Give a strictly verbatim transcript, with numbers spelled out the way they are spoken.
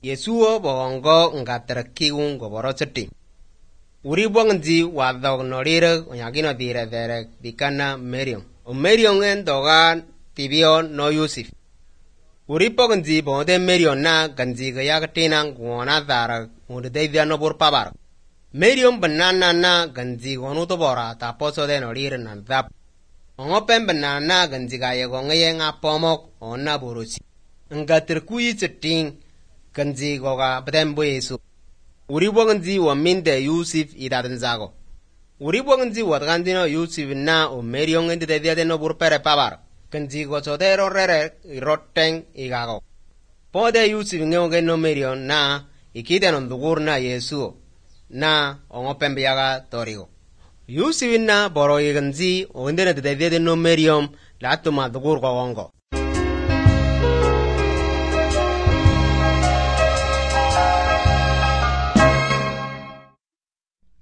Yesuo bongo ngatrakiung goboro ceti. Uri bongzi wadog norire onyagino dire dere bikana Merion. O Merion en doga tibio no Yusuf. Uri bongzi bonde Merion na ganzi gayagatina guona dara unde no burpabar. Merion banana na ganzi gonu to bora taposo de norire nan dap. Ongopen banana ganzi gaya gongaye nga pomok onna burusi. Ngatrikui ceting ganzi goga badembo Yesu. Uri bongzi wa minde Yusuf idaden zago. Uri bongzi wa gandino Yusuf na o Merion ende de de no burpere pabar. Ganzi go sodero rere iroteng igago. Pode Yusuf ngeo no Merion na ikide non dugur na Yesu na ongopen biaga torigo. Yusuf na boro iganzi o ende de de no Merion la tuma dugur go ongo.